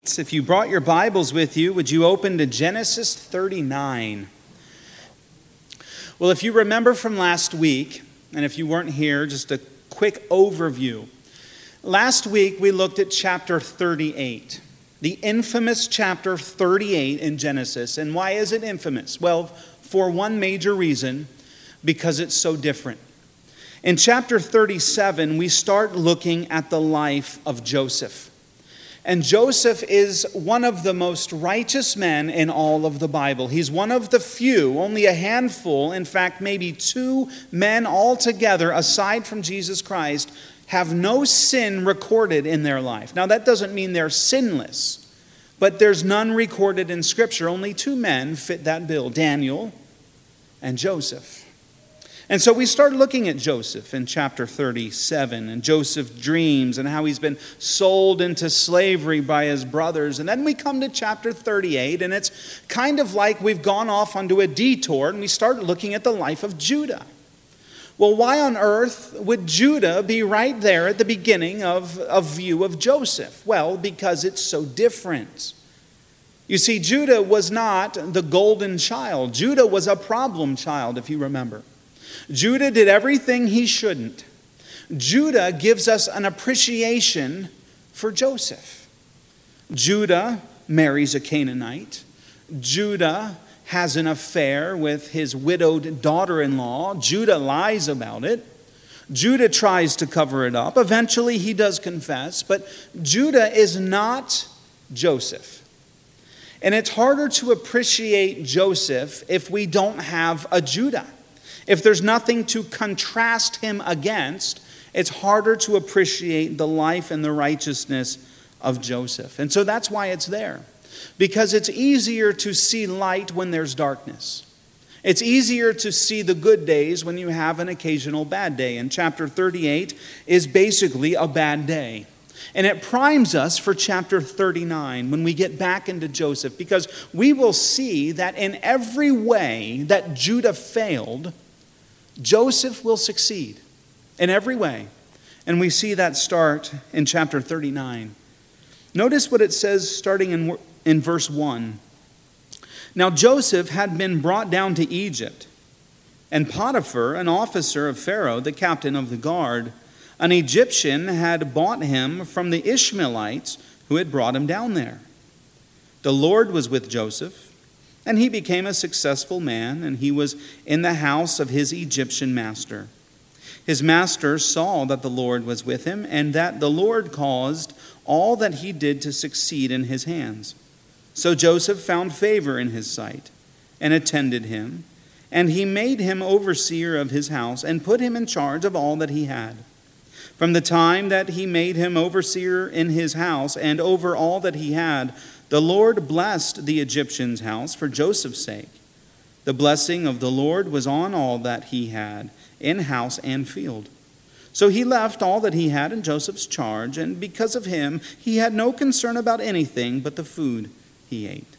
If you brought your Bibles with you, would you open to Genesis 39? Well, if you remember from last week, and if you weren't here, just a quick overview. Last week we looked at chapter 38, the infamous chapter 38 in Genesis. And why is it infamous? Well, for one major reason, because it's so different. In chapter 37, we start looking at the life of Joseph. And Joseph is one of the most righteous men in all of the Bible. He's one of the few, only a handful, in fact, maybe two men altogether, aside from Jesus Christ, have no sin recorded in their life. Now, that doesn't mean they're sinless, but there's none recorded in Scripture. Only two men fit that bill, Daniel and Joseph. And so we start looking at Joseph in chapter 37, and Joseph's dreams and how he's been sold into slavery by his brothers. And then we come to chapter 38, and it's kind of like we've gone off onto a detour, and we start looking at the life of Judah. Well, why on earth would Judah be right there at the beginning of a view of Joseph? Well, because it's so different. You see, Judah was not the golden child. Judah was a problem child, if you remember. Judah did everything he shouldn't. Judah gives us an appreciation for Joseph. Judah marries a Canaanite. Judah has an affair with his widowed daughter-in-law. Judah lies about it. Judah tries to cover it up. Eventually he does confess, but Judah is not Joseph. And it's harder to appreciate Joseph if we don't have a Judah. If there's nothing to contrast him against, it's harder to appreciate the life and the righteousness of Joseph. And so that's why it's there. Because it's easier to see light when there's darkness. It's easier to see the good days when you have an occasional bad day. And chapter 38 is basically a bad day. And it primes us for chapter 39 when we get back into Joseph. Because we will see that in every way that Judah failed, Joseph will succeed in every way. And we see that start in chapter 39. Notice what it says starting in verse 1. Now Joseph had been brought down to Egypt, and Potiphar, an officer of Pharaoh, the captain of the guard, an Egyptian, had bought him from the Ishmaelites who had brought him down there. The Lord was with Joseph, and he became a successful man, and he was in the house of his Egyptian master. His master saw that the Lord was with him, and that the Lord caused all that he did to succeed in his hands. So Joseph found favor in his sight, and attended him, and he made him overseer of his house, and put him in charge of all that he had. From the time that he made him overseer in his house, and over all that he had, the Lord blessed the Egyptian's house for Joseph's sake. The blessing of the Lord was on all that he had, in house and field. So he left all that he had in Joseph's charge, and because of him, he had no concern about anything but the food he ate.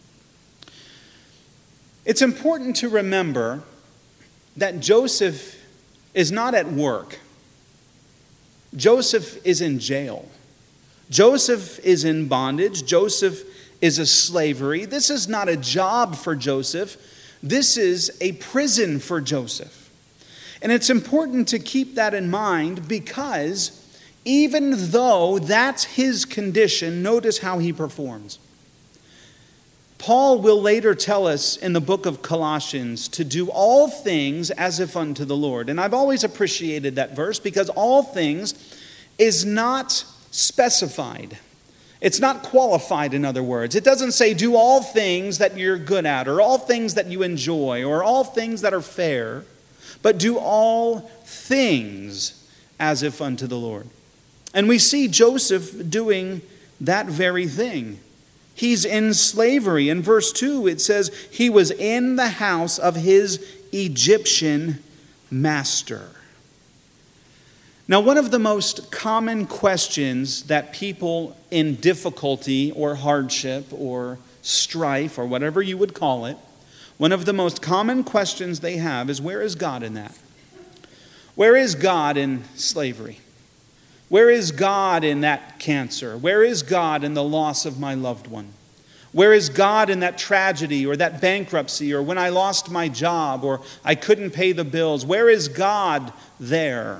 It's important to remember that Joseph is not at work. Joseph is in jail. Joseph is in bondage. Joseph is a slavery. This is not a job for Joseph. This is a prison for Joseph. And it's important to keep that in mind because even though that's his condition, notice how he performs. Paul will later tell us in the book of Colossians to do all things as if unto the Lord. And I've always appreciated that verse because all things is not specified. It's not qualified, in other words. It doesn't say do all things that you're good at, or all things that you enjoy, or all things that are fair, but do all things as if unto the Lord. And we see Joseph doing that very thing. He's in slavery. In verse 2, it says he was in the house of his Egyptian master. Now, one of the most common questions that people in difficulty or hardship or strife or whatever you would call it, one of the most common questions they have is, where is God in that? Where is God in slavery? Where is God in that cancer? Where is God in the loss of my loved one? Where is God in that tragedy or that bankruptcy or when I lost my job or I couldn't pay the bills? Where is God there?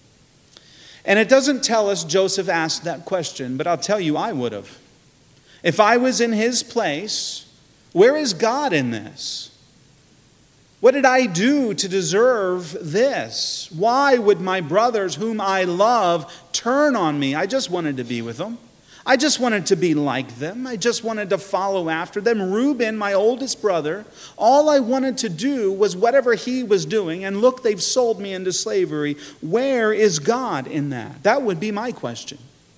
And it doesn't tell us Joseph asked that question, but I'll tell you, I would have. If I was in his place, where is God in this? What did I do to deserve this? Why would my brothers, whom I love, turn on me? I just wanted to be with them. I just wanted to be like them. I just wanted to follow after them. Reuben, my oldest brother, all I wanted to do was whatever he was doing. And look, they've sold me into slavery. Where is God in that? That would be my question.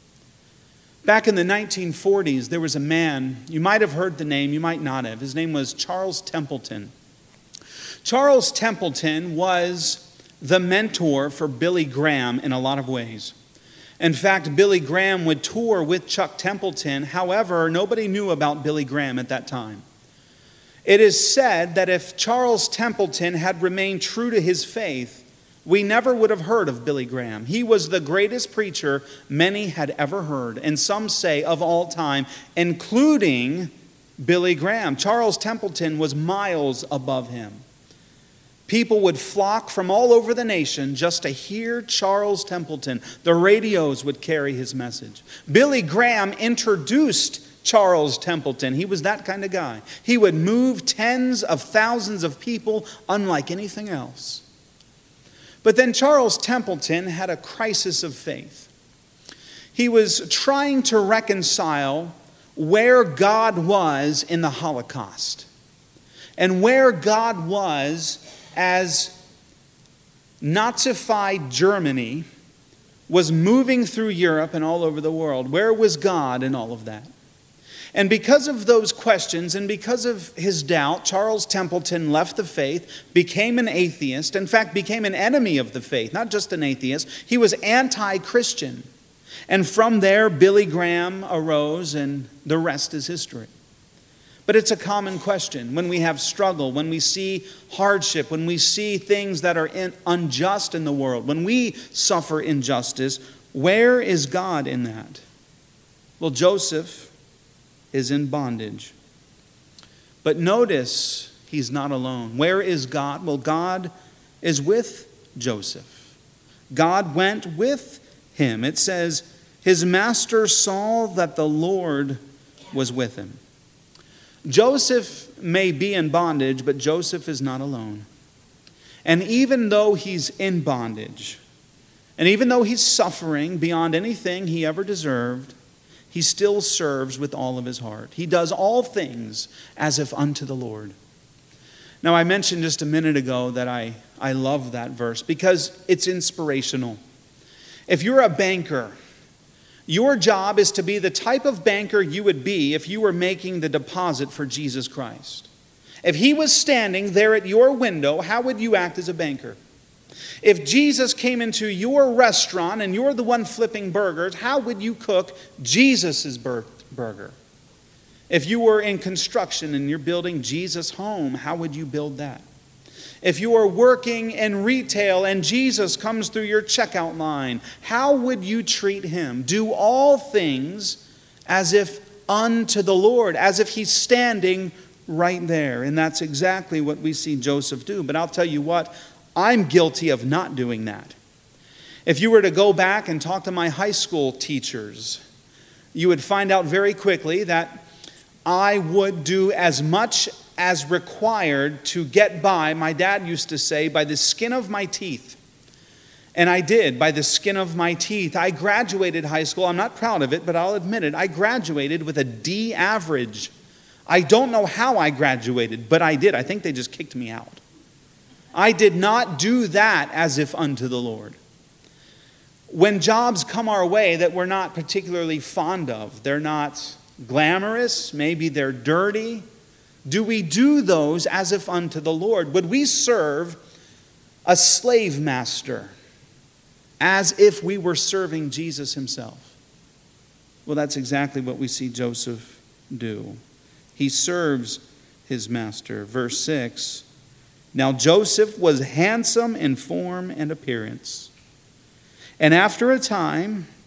Back in the 1940s, there was a man, you might have heard the name, you might not have. His name was Charles Templeton. Charles Templeton was the mentor for Billy Graham in a lot of ways. In fact, Billy Graham would tour with Chuck Templeton. However, nobody knew about Billy Graham at that time. It is said that if Charles Templeton had remained true to his faith, we never would have heard of Billy Graham. He was the greatest preacher many had ever heard, and some say of all time, including Billy Graham. Charles Templeton was miles above him. People would flock from all over the nation just to hear Charles Templeton. The radios would carry his message. Billy Graham introduced Charles Templeton. He was that kind of guy. He would move tens of thousands of people unlike anything else. But then Charles Templeton had a crisis of faith. He was trying to reconcile where God was in the Holocaust and where God was as Nazified Germany was moving through Europe and all over the world. Where was God in all of that? And because of those questions and because of his doubt, Charles Templeton left the faith, became an atheist, in fact, became an enemy of the faith, not just an atheist. He was anti-Christian. And from there, Billy Graham arose, and the rest is history. But it's a common question when we have struggle, when we see hardship, when we see things that are unjust in the world, when we suffer injustice, where is God in that? Well, Joseph is in bondage. But notice he's not alone. Where is God? Well, God is with Joseph. God went with him. It says, his master saw that the Lord was with him. Joseph may be in bondage, but Joseph is not alone. And even though he's in bondage, and even though he's suffering beyond anything he ever deserved, he still serves with all of his heart. He does all things as if unto the Lord. Now, I mentioned just a minute ago that I love that verse because it's inspirational. If you're a banker, your job is to be the type of banker you would be if you were making the deposit for Jesus Christ. If he was standing there at your window, how would you act as a banker? If Jesus came into your restaurant and you're the one flipping burgers, how would you cook Jesus' burger? If you were in construction and you're building Jesus' home, how would you build that? If you are working in retail and Jesus comes through your checkout line, how would you treat him? Do all things as if unto the Lord, as if he's standing right there. And that's exactly what we see Joseph do. But I'll tell you what, I'm guilty of not doing that. If you were to go back and talk to my high school teachers, you would find out very quickly that I would do as much as required to get by, my dad used to say, by the skin of my teeth. And I did, by the skin of my teeth. I graduated high school. I'm not proud of it, but I'll admit it. I graduated with a D average. I don't know how I graduated, but I did. I think they just kicked me out. I did not do that as if unto the Lord. When jobs come our way that we're not particularly fond of, they're not glamorous, maybe they're dirty, do we do those as if unto the Lord? Would we serve a slave master as if we were serving Jesus himself? Well, that's exactly what we see Joseph do. He serves his master. Verse 6, now Joseph was handsome in form and appearance. And after a time,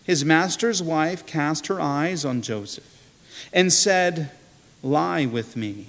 his master's wife cast her eyes on Joseph and said, "Lie with me."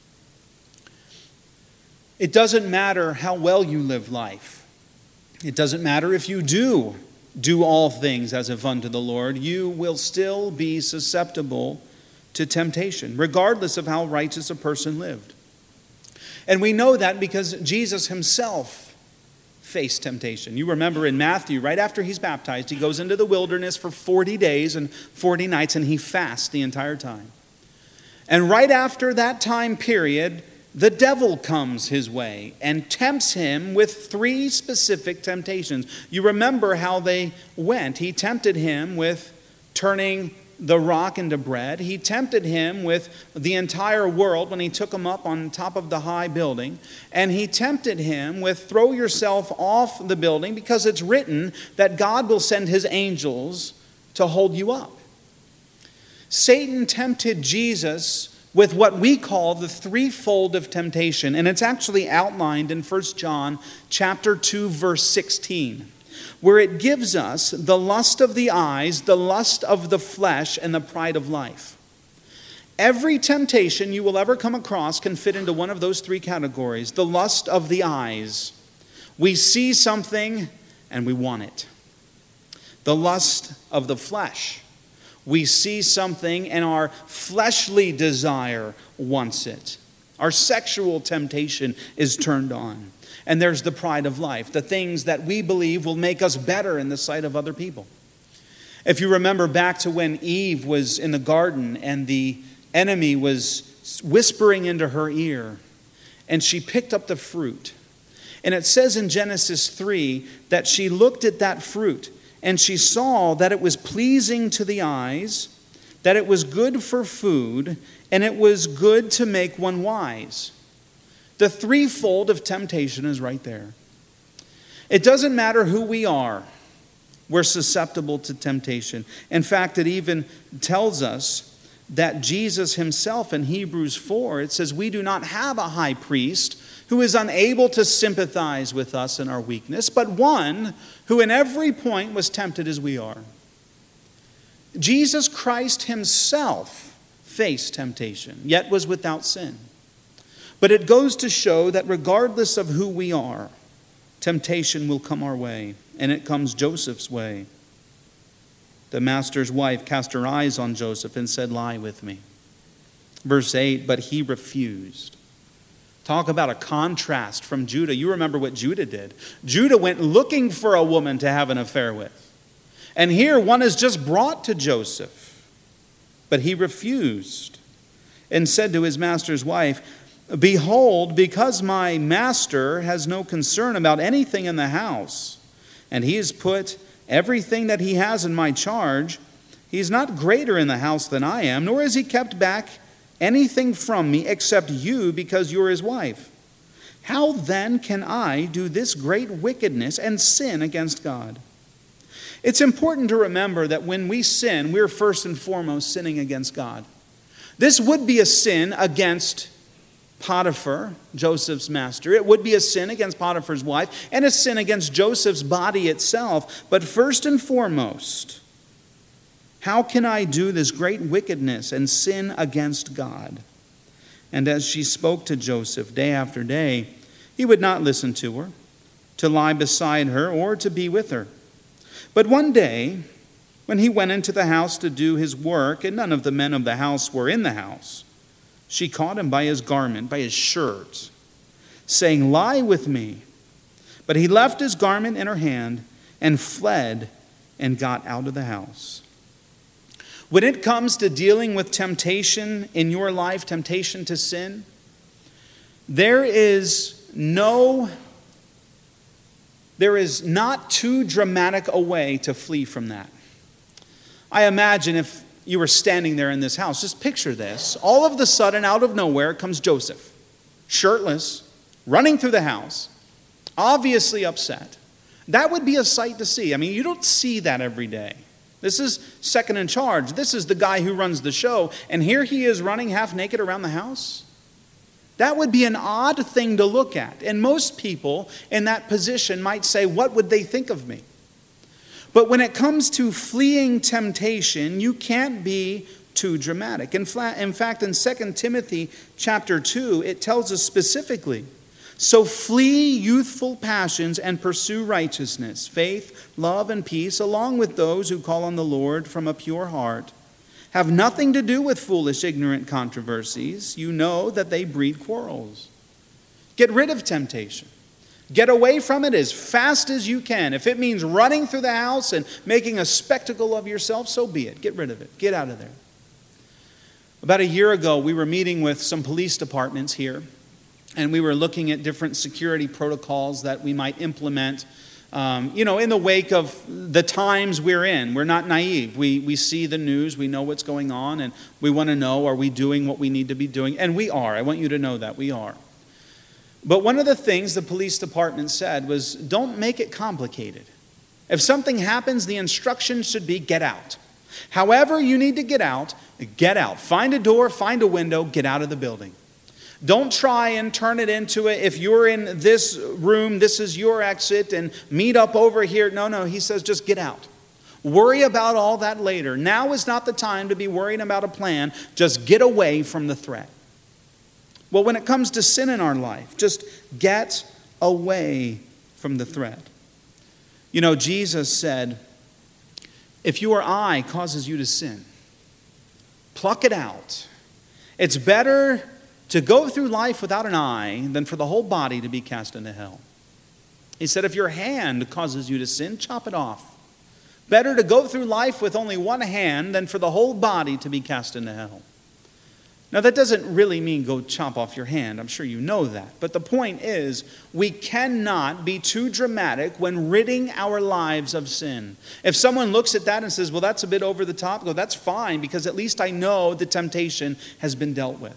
It doesn't matter how well you live life. It doesn't matter if you do all things as if unto the Lord. You will still be susceptible to temptation, regardless of how righteous a person lived. And we know that because Jesus himself faced temptation. You remember in Matthew, right after he's baptized, he goes into the wilderness for 40 days and 40 nights, and he fasts the entire time. And right after that time period, the devil comes his way and tempts him with 3 specific temptations. You remember how they went. He tempted him with turning the rock into bread. He tempted him with the entire world when he took him up on top of the high building. And he tempted him with throw yourself off the building because it's written that God will send his angels to hold you up. Satan tempted Jesus with what we call the threefold of temptation. And it's actually outlined in 1 John chapter 2, verse 16, where it gives us the lust of the eyes, the lust of the flesh, and the pride of life. Every temptation you will ever come across can fit into one of those 3 categories. The lust of the eyes. We see something and we want it. The lust of the flesh. We see something and our fleshly desire wants it. Our sexual temptation is turned on. And there's the pride of life, the things that we believe will make us better in the sight of other people. If you remember back to when Eve was in the garden and the enemy was whispering into her ear, and she picked up the fruit. And it says in Genesis 3 that she looked at that fruit and she saw that it was pleasing to the eyes, that it was good for food, and it was good to make one wise. The threefold of temptation is right there. It doesn't matter who we are, we're susceptible to temptation. In fact, it even tells us that Jesus himself in Hebrews 4, it says, we do not have a high priest who is unable to sympathize with us in our weakness, but one who in every point was tempted as we are. Jesus Christ himself faced temptation, yet was without sin. But it goes to show that regardless of who we are, temptation will come our way, and it comes Joseph's way. The master's wife cast her eyes on Joseph and said, "Lie with me." Verse 8, but he refused. Talk about a contrast from Judah. You remember what Judah did. Judah went looking for a woman to have an affair with. And here one is just brought to Joseph. But he refused and said to his master's wife, "Behold, because my master has no concern about anything in the house, and he has put everything that he has in my charge, he is not greater in the house than I am, nor has he kept back anything from me except you, because you're his wife. How then can I do this great wickedness and sin against God?" It's important to remember that when we sin, we're first and foremost sinning against God. This would be a sin against Potiphar, Joseph's master. It would be a sin against Potiphar's wife and a sin against Joseph's body itself. But first and foremost, how can I do this great wickedness and sin against God? And as she spoke to Joseph day after day, he would not listen to her, to lie beside her, or to be with her. But one day, when he went into the house to do his work, and none of the men of the house were in the house, she caught him by his garment, by his shirt, saying, "Lie with me." But he left his garment in her hand and fled and got out of the house. When it comes to dealing with temptation in your life, temptation to sin, there is not too dramatic a way to flee from that. I imagine if you were standing there in this house, just picture this. All of a sudden, out of nowhere, comes Joseph, shirtless, running through the house, obviously upset. That would be a sight to see. I mean, you don't see that every day. This is second in charge. This is the guy who runs the show. And here he is running half naked around the house. That would be an odd thing to look at. And most people in that position might say, what would they think of me? But when it comes to fleeing temptation, you can't be too dramatic. In fact, in 2 Timothy chapter 2, it tells us specifically, so flee youthful passions and pursue righteousness, faith, love, and peace, along with those who call on the Lord from a pure heart. Have nothing to do with foolish, ignorant controversies. You know that they breed quarrels. Get rid of temptation. Get away from it as fast as you can. If it means running through the house and making a spectacle of yourself, so be it. Get rid of it. Get out of there. About a year ago, we were meeting with some police departments here, and we were looking at different security protocols that we might implement, in the wake of the times we're in. We're not naive. We see the news. We know what's going on, and we want to know, are we doing what we need to be doing? And we are. I want you to know that we are. But one of the things the police department said was, don't make it complicated. If something happens, the instructions should be get out. However you need to get out, get out. Find a door, find a window, get out of the building. Don't try and turn it into if you're in this room, this is your exit, and meet up over here. No, he says just get out. Worry about all that later. Now is not the time to be worrying about a plan. Just get away from the threat. Well, when it comes to sin in our life, just get away from the threat. Jesus said, if your eye causes you to sin, pluck it out. It's better to go through life without an eye than for the whole body to be cast into hell. He said, if your hand causes you to sin, chop it off. Better to go through life with only one hand than for the whole body to be cast into hell. Now, that doesn't really mean go chop off your hand. I'm sure you know that. But the point is, we cannot be too dramatic when ridding our lives of sin. If someone looks at that and says, well, that's a bit over the top, go, that's fine, because at least I know the temptation has been dealt with.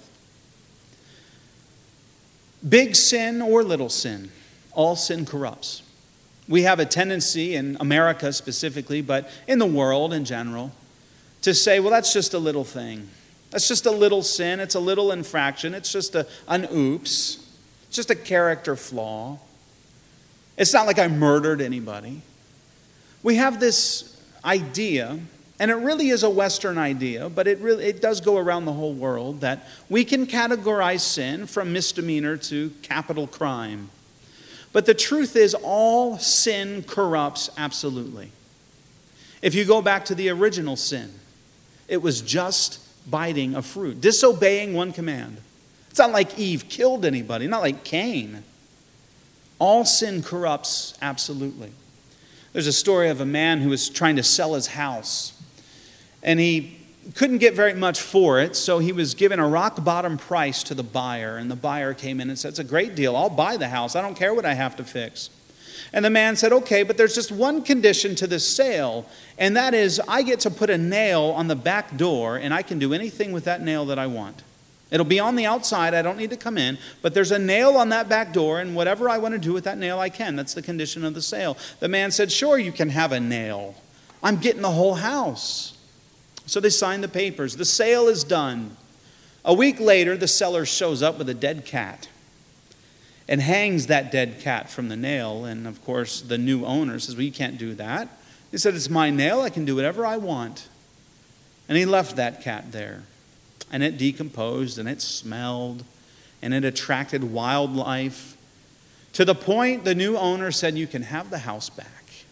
Big sin or little sin, all sin corrupts. We have a tendency, in America specifically, but in the world in general, to say, well, that's just a little thing. That's just a little sin. It's a little infraction. It's just an oops. It's just a character flaw. It's not like I murdered anybody. We have this idea, and it really is a Western idea, but it does go around the whole world, that we can categorize sin from misdemeanor to capital crime. But the truth is, all sin corrupts absolutely. If you go back to the original sin, it was just biting a fruit, disobeying one command. It's not like Eve killed anybody, not like Cain. All sin corrupts absolutely. There's a story of a man who was trying to sell his house, and he couldn't get very much for it, so he was given a rock bottom price to the buyer, and the buyer came in and said, it's a great deal, I'll buy the house, I don't care what I have to fix. And the man said, okay, but there's just one condition to this sale, and that is I get to put a nail on the back door, and I can do anything with that nail that I want. It'll be on the outside, I don't need to come in, but there's a nail on that back door, and whatever I want to do with that nail, I can. That's the condition of the sale. The man said, sure, you can have a nail. I'm getting the whole house. So they signed the papers. The sale is done. A week later, the seller shows up with a dead cat and hangs that dead cat from the nail. And of course, the new owner says, well, you can't do that. He said, it's my nail. I can do whatever I want. And he left that cat there. And it decomposed, and it smelled, and it attracted wildlife, to the point the new owner said, you can have the house back.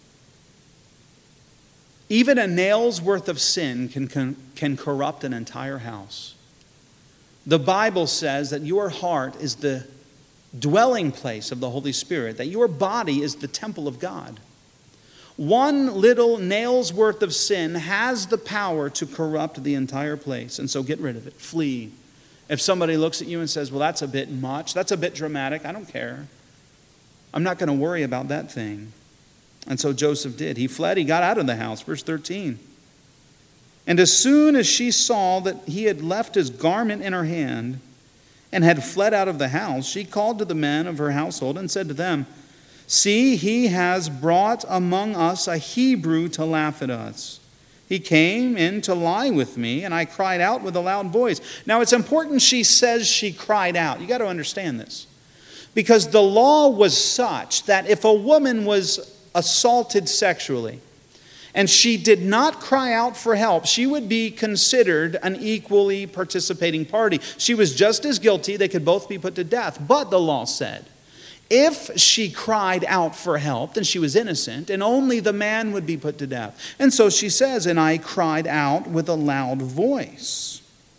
Even a nail's worth of sin can corrupt an entire house. The Bible says that your heart is the dwelling place of the Holy Spirit, that your body is the temple of God. One little nail's worth of sin has the power to corrupt the entire place. And so get rid of it. Flee. If somebody looks at you and says, well, that's a bit much, that's a bit dramatic, I don't care. I'm not going to worry about that thing. And so Joseph did. He fled. He got out of the house. Verse 13. And as soon as she saw that he had left his garment in her hand and had fled out of the house, she called to the men of her household and said to them, see, he has brought among us a Hebrew to laugh at us. He came in to lie with me, and I cried out with a loud voice. Now, it's important she says she cried out. You got to understand this. Because the law was such that if a woman was assaulted sexually, and she did not cry out for help, she would be considered an equally participating party. She was just as guilty. They could both be put to death. But the law said, if she cried out for help, then she was innocent, and only the man would be put to death. And so she says, and I cried out with a loud voice.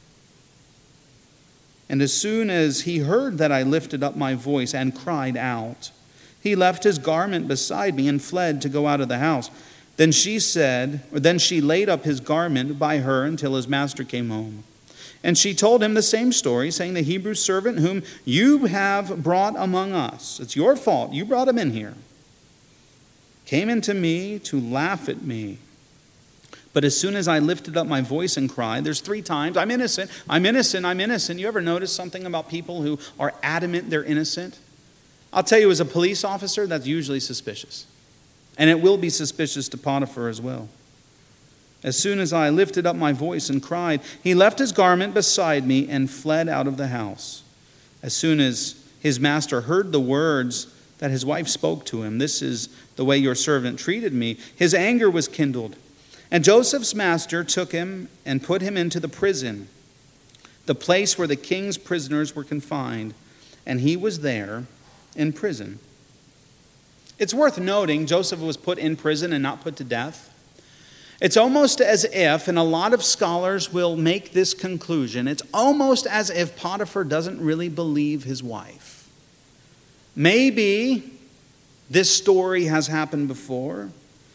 And as soon as he heard that I lifted up my voice and cried out, he left his garment beside me and fled to go out of the house. Then she laid up his garment by her until his master came home. And she told him the same story, saying, the Hebrew servant whom you have brought among us, it's your fault, you brought him in here, came into me to laugh at me. But as soon as I lifted up my voice and cried, there's 3 times, I'm innocent, I'm innocent, I'm innocent. You ever notice something about people who are adamant they're innocent? I'll tell you, as a police officer, that's usually suspicious. And it will be suspicious to Potiphar as well. As soon as I lifted up my voice and cried, he left his garment beside me and fled out of the house. As soon as his master heard the words that his wife spoke to him, this is the way your servant treated me, his anger was kindled. And Joseph's master took him and put him into the prison, the place where the king's prisoners were confined, and he was there in prison. It's worth noting Joseph was put in prison and not put to death. It's almost as if, and a lot of scholars will make this conclusion, it's almost as if Potiphar doesn't really believe his wife. Maybe this story has happened before.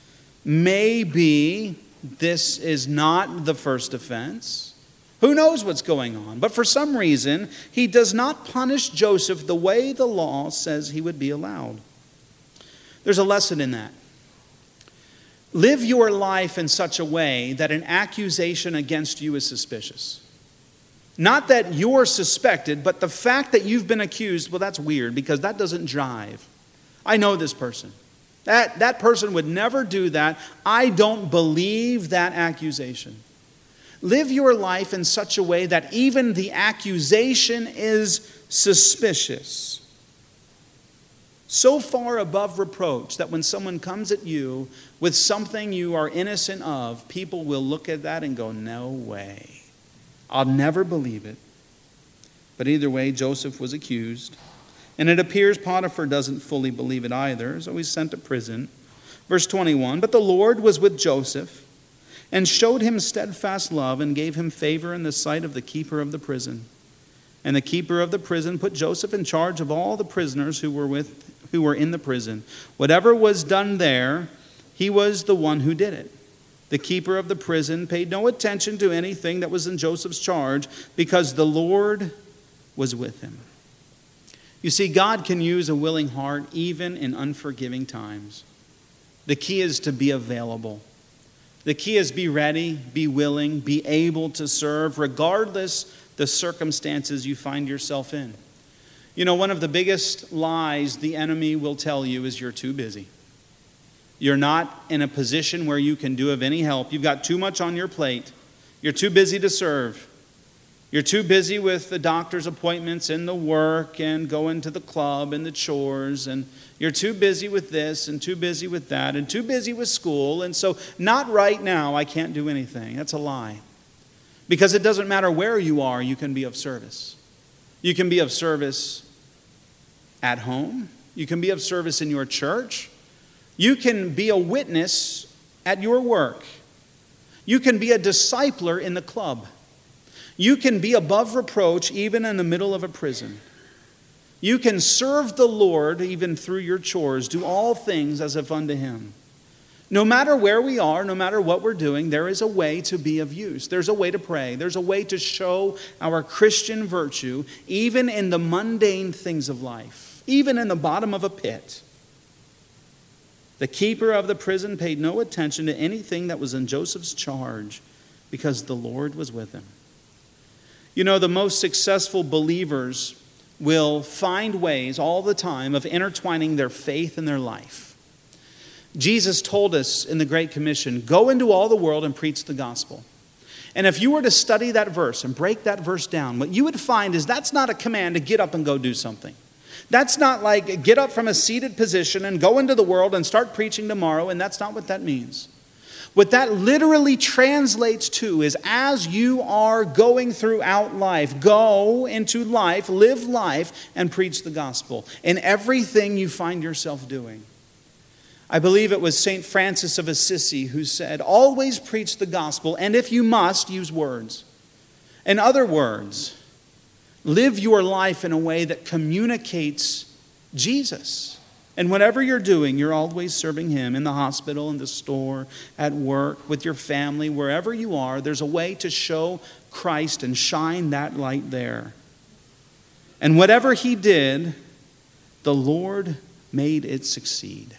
Maybe this is not the first offense. Who knows what's going on? But for some reason, he does not punish Joseph the way the law says he would be allowed. There's a lesson in that. Live your life in such a way that an accusation against you is suspicious. Not that you're suspected, but the fact that you've been accused, well, that's weird because that doesn't jive. I know this person. That person would never do that. I don't believe that accusation. Live your life in such a way that even the accusation is suspicious. So far above reproach that when someone comes at you with something you are innocent of, people will look at that and go, no way. I'll never believe it. But either way, Joseph was accused. And it appears Potiphar doesn't fully believe it either, so he's sent to prison. Verse 21, but the Lord was with Joseph and showed him steadfast love and gave him favor in the sight of the keeper of the prison. And the keeper of the prison put Joseph in charge of all the prisoners who were in the prison. Whatever was done there, he was the one who did it. The keeper of the prison paid no attention to anything that was in Joseph's charge because the Lord was with him. You see, God can use a willing heart even in unforgiving times. The key is to be available. The key is be ready, be willing, be able to serve regardless the circumstances you find yourself in. You know, one of the biggest lies the enemy will tell you is you're too busy. You're not in a position where you can do of any help. You've got too much on your plate. You're too busy to serve. You're too busy with the doctor's appointments and the work and going to the club and the chores. And you're too busy with this and too busy with that and too busy with school. And so not right now, I can't do anything. That's a lie. Because it doesn't matter where you are, you can be of service. You can be of service at home. You can be of service in your church. You can be a witness at your work. You can be a discipler in the club. You can be above reproach even in the middle of a prison. You can serve the Lord even through your chores. Do all things as if unto him. No matter where we are, no matter what we're doing, there is a way to be of use. There's a way to pray. There's a way to show our Christian virtue, even in the mundane things of life, even in the bottom of a pit. The keeper of the prison paid no attention to anything that was in Joseph's charge because the Lord was with him. You know, the most successful believers will find ways all the time of intertwining their faith and their life. Jesus told us in the Great Commission, go into all the world and preach the gospel. And if you were to study that verse and break that verse down, what you would find is that's not a command to get up and go do something. That's not like get up from a seated position and go into the world and start preaching tomorrow, and that's not what that means. What that literally translates to is, as you are going throughout life, go into life, live life, and preach the gospel in everything you find yourself doing. I believe it was St. Francis of Assisi who said, always preach the gospel, and if you must, use words. In other words, live your life in a way that communicates Jesus. And whatever you're doing, you're always serving Him in the hospital, in the store, at work, with your family, wherever you are. There's a way to show Christ and shine that light there. And whatever He did, the Lord made it succeed.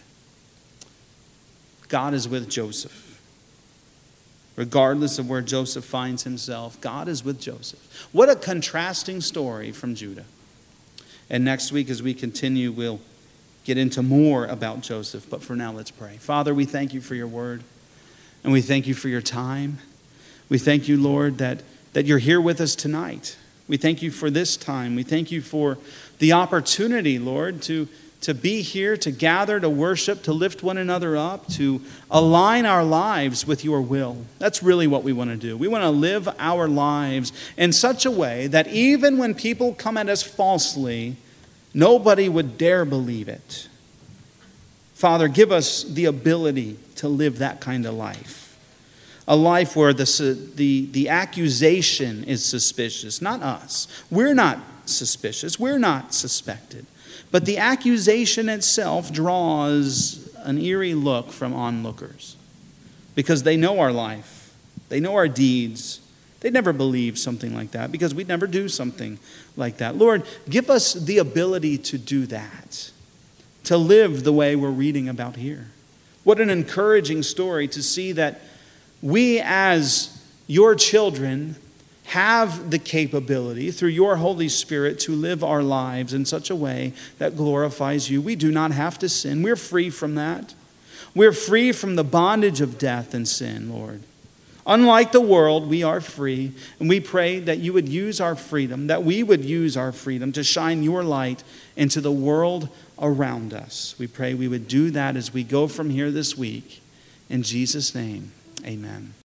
God is with Joseph. Regardless of where Joseph finds himself, God is with Joseph. What a contrasting story from Judah. And next week, as we continue, we'll get into more about Joseph. But for now, let's pray. Father, we thank you for your word. And we thank you for your time. We thank you, Lord, that you're here with us tonight. We thank you for this time. We thank you for the opportunity, Lord, to be here, to gather, to worship, to lift one another up, to align our lives with your will. That's really what we want to do. We want to live our lives in such a way that even when people come at us falsely, nobody would dare believe it. Father, give us the ability to live that kind of life. A life where the accusation is suspicious, not us. We're not suspicious. We're not suspected. But the accusation itself draws an eerie look from onlookers because they know our life. They know our deeds. They'd never believe something like that because we'd never do something like that. Lord, give us the ability to do that, to live the way we're reading about here. What an encouraging story to see that we as your children have the capability through your Holy Spirit to live our lives in such a way that glorifies you. We do not have to sin. We're free from that. We're free from the bondage of death and sin, Lord. Unlike the world, we are free. And we pray that you would use our freedom, that we would use our freedom to shine your light into the world around us. We pray we would do that as we go from here this week. In Jesus' name, amen.